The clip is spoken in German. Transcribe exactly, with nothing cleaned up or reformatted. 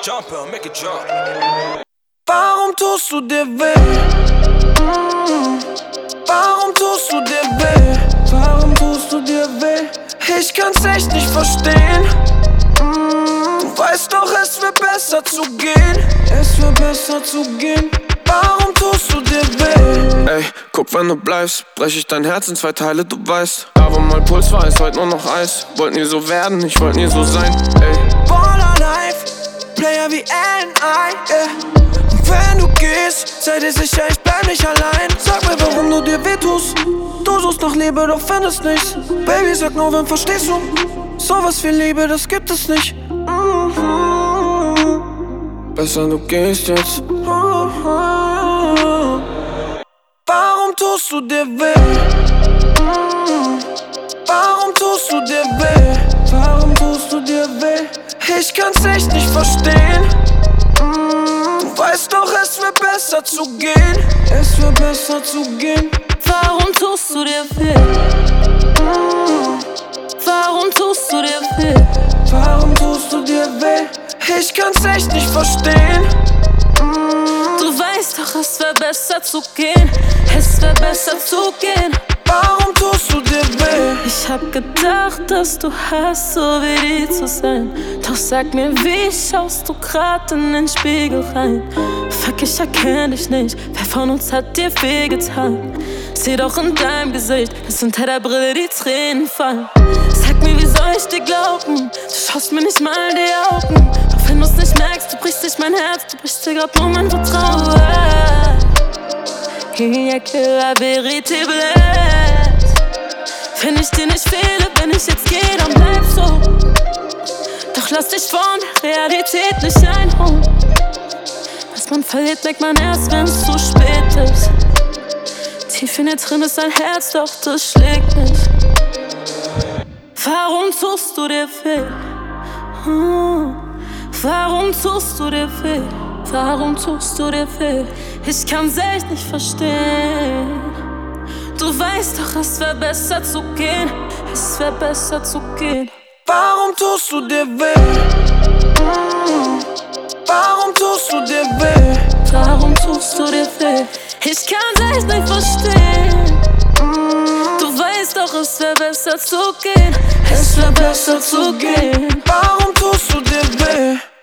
Jumper, make it jump. Warum tust du dir weh? Mm. Warum tust du dir weh? Warum tust du dir weh? Ich kann's echt nicht verstehen. Mm. Du weißt doch, es wird besser zu gehen. Es wird besser zu gehen. Warum tust du dir weh? Ey, guck, wenn du bleibst, brech ich dein Herz in zwei Teile, du weißt. Da wo mein Puls war, ist heute nur noch Eis. Wollt nie so werden, ich wollt nie so sein. Ey, Baller Life, Player wie N I, yeah. Und wenn du gehst, sei dir sicher, ich bleib nicht allein. Sag mir, warum du dir wehtust. Du suchst nach Liebe, doch findest nichts. Baby, sag nur, wenn verstehst du. Sowas wie Liebe, das gibt es nicht. Mhm. Besser du gehst jetzt. Warum tust du dir weh? Warum tust du dir weh? Warum tust du dir weh? Ich kann's echt nicht verstehen. Du weißt doch, es wird besser zu gehen. Es wird besser zu gehen. Warum tust du dir weh? Warum tust du dir weh? Warum tust du dir weh? Ich kann's echt nicht verstehen. Du weißt doch, es wär besser zu gehen. Es wär besser zu gehen. Warum tust du dir weh? Ich hab gedacht, dass du hast, so wie die zu sein. Doch sag mir, wie schaust du grad in den Spiegel rein? Fuck, ich erkenn dich nicht. Wer von uns hat dir wehgetan? Seh doch in deinem Gesicht, dass unter der Brille die Tränen fallen. Sag mir, wie soll ich dir glauben? Du schaust mir nicht mal in die Augen. Doch wenn du's nicht merkst, du brichst nicht mein Herz. Du brichst dir grad nur mein Vertrauen. Il y a que la vérité blesse. Wenn ich dir nicht fehle, wenn ich jetzt gehe, dann bleib so. Doch lass dich von der Realität nicht einholen. Was man verliert, merkt man erst, wenn's zu spät ist. Tief in dir drin ist ein Herz, doch das schlägt nicht. Warum tust du dir weh? Hm. Warum tust du dir weh? Warum tust du dir weh? Ich kann's echt nicht verstehen. Du weißt doch, es wär besser zu gehen. Es wär besser zu gehen. Warum tust du dir weh? Warum tust du dir weh? Warum tust du dir weh? Ich kann's echt nicht verstehen. Du weißt doch, es wär besser zu gehen. Es wär besser zu gehen. Warum tust du dir weh?